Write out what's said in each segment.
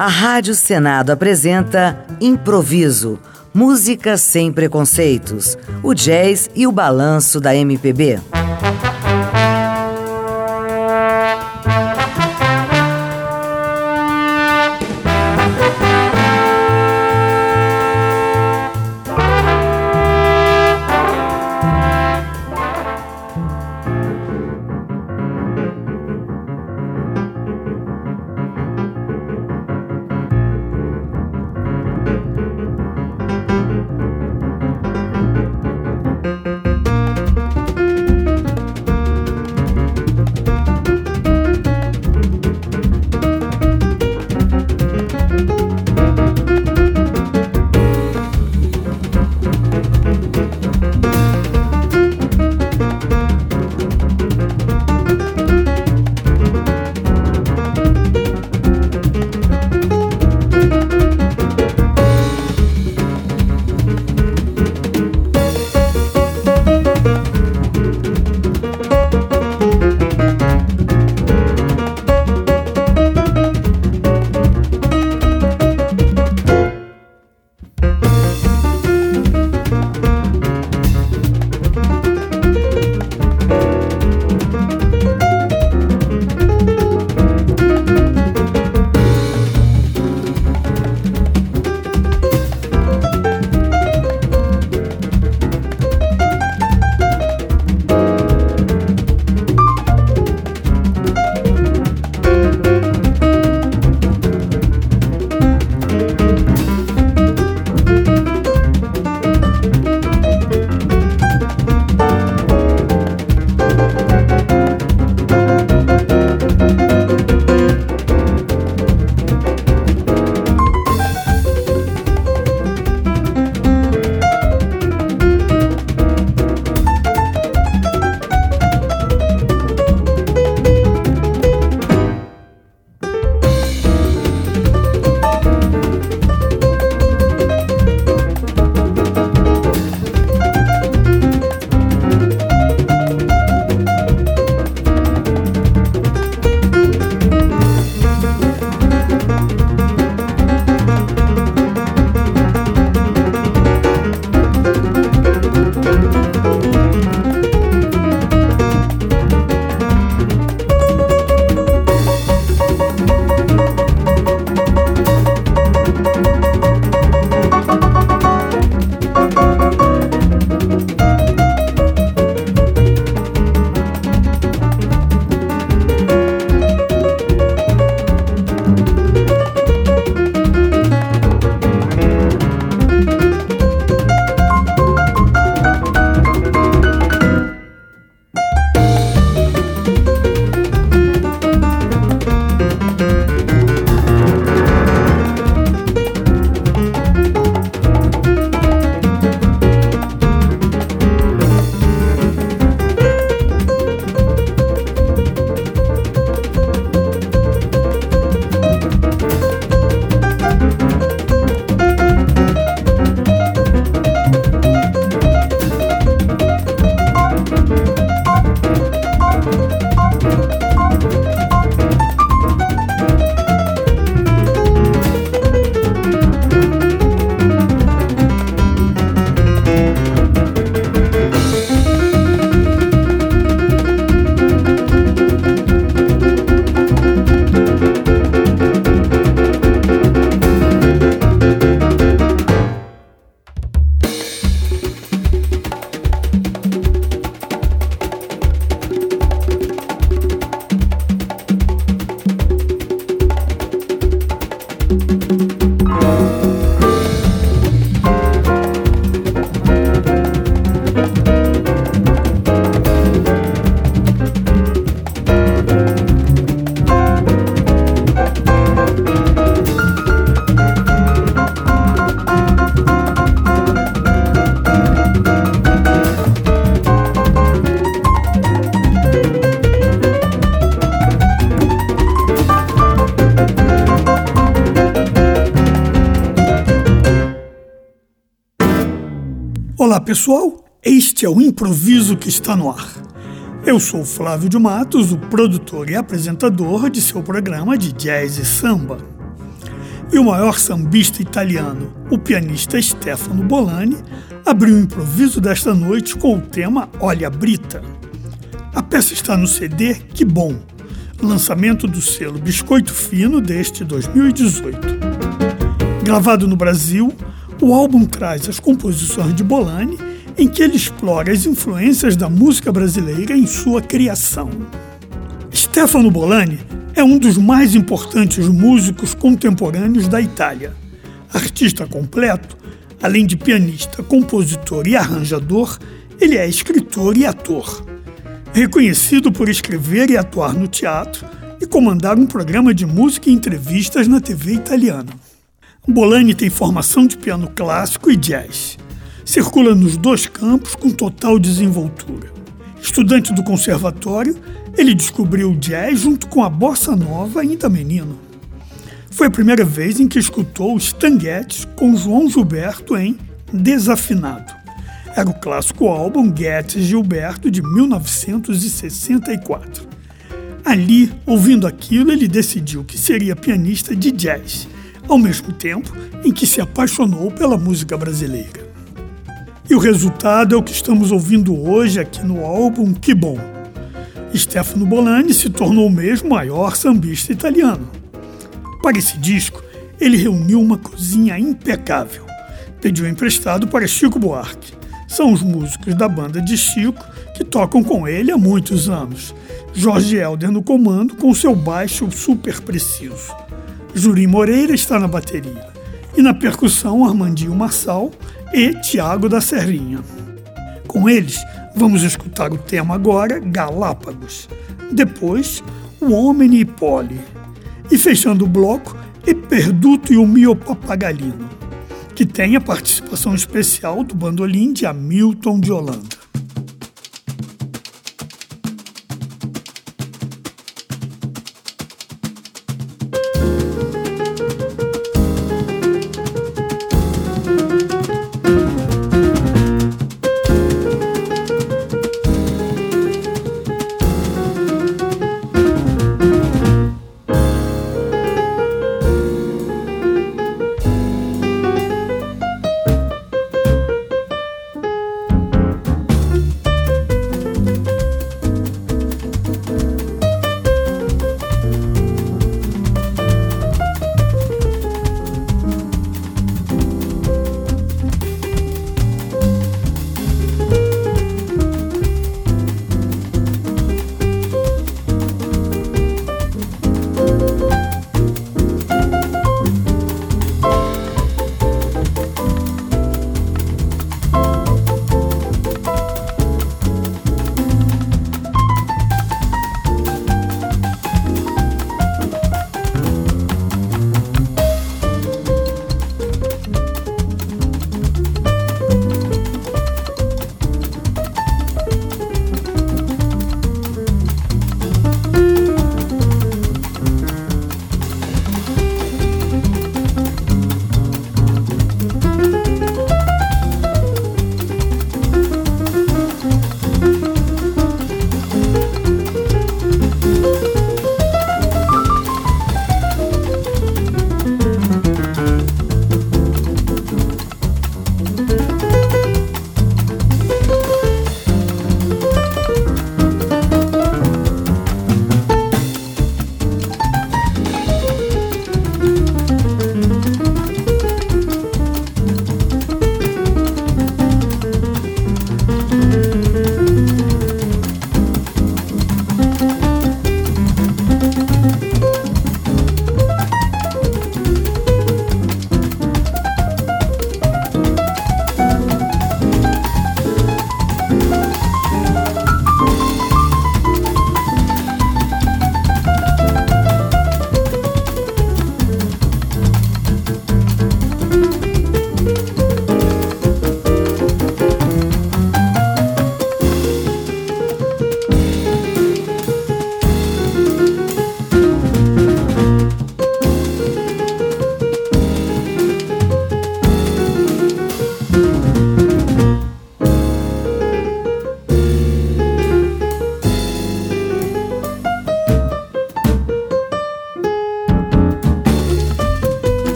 A Rádio Senado apresenta Improviso, música sem preconceitos, o jazz e o balanço da MPB. Olá pessoal, este é o Improviso que está no ar. Eu sou Flávio de Matos, o produtor e apresentador de seu programa de jazz e samba. E o maior sambista italiano, o pianista Stefano Bolani, abriu o improviso desta noite com o tema Olha Brita. A peça está no CD Que Bom, lançamento do selo Biscoito Fino deste 2018. Gravado no Brasil, o álbum traz as composições de Bolani, em que ele explora as influências da música brasileira em sua criação. Stefano Bolani é um dos mais importantes músicos contemporâneos da Itália. Artista completo, além de pianista, compositor e arranjador, ele é escritor e ator. Reconhecido por escrever e atuar no teatro e comandar um programa de música e entrevistas na TV italiana. Bolani tem formação de piano clássico e jazz. Circula nos dois campos com total desenvoltura. Estudante do conservatório, ele descobriu o jazz junto com a bossa nova ainda menino. Foi a primeira vez em que escutou os Stan com João Gilberto em Desafinado. Era o clássico álbum Getz Gilberto de 1964. Ali, ouvindo aquilo, ele decidiu que seria pianista de jazz, ao mesmo tempo em que se apaixonou pela música brasileira. E o resultado é o que estamos ouvindo hoje aqui no álbum Que Bom. Stefano Bolani se tornou mesmo o maior sambista italiano. Para esse disco, ele reuniu uma cozinha impecável. Pediu emprestado para Chico Buarque. São os músicos da banda de Chico que tocam com ele há muitos anos. Jorge Helder no comando com seu baixo super preciso. Jurim Moreira está na bateria. E na percussão, Armandinho Marçal e Tiago da Serrinha. Com eles, vamos escutar o tema agora, Galápagos. Depois, O Homem e Poli. E fechando o bloco, E Perduto e o Mio Papagalino, que tem a participação especial do bandolim de Hamilton de Holanda.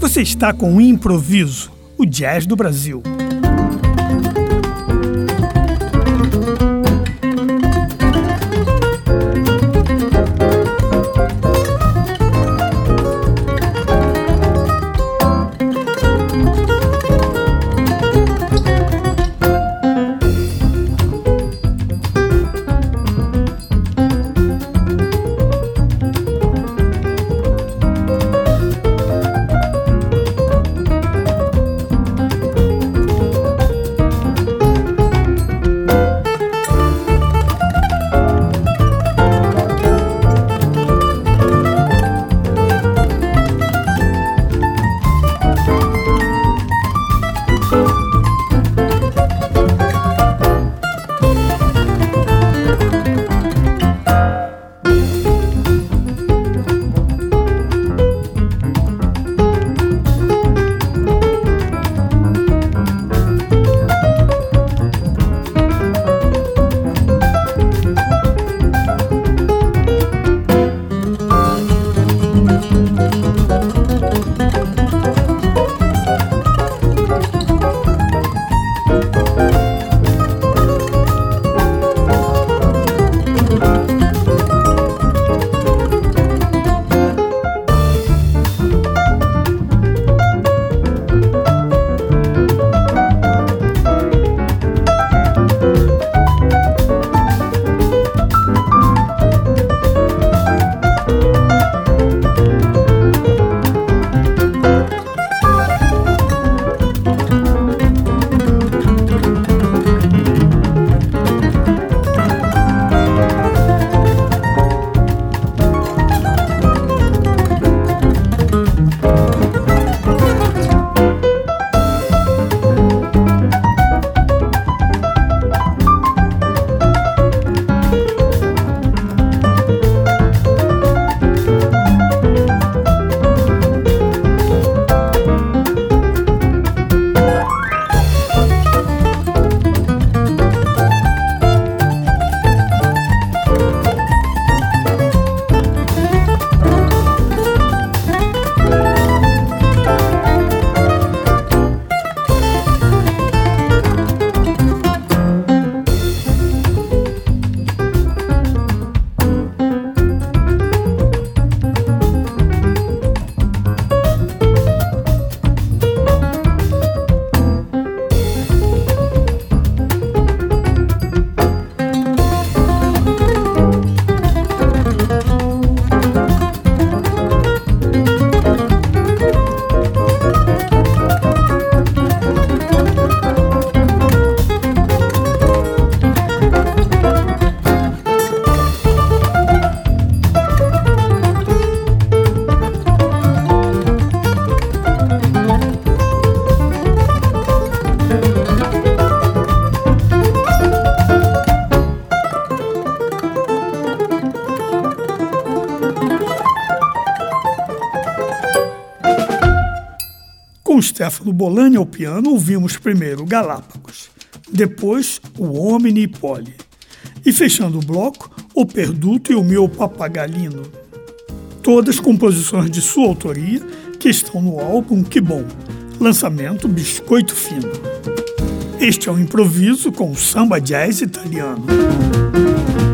Você está com o Improviso, o jazz do Brasil. Com Stefano Bolani ao piano, ouvimos primeiro Galápagos, depois o Omni e Poli, e fechando o bloco, O Perduto e o Meu Papagalino. Todas composições de sua autoria que estão no álbum Que Bom, lançamento Biscoito Fino. Este é o Improviso com o samba jazz italiano.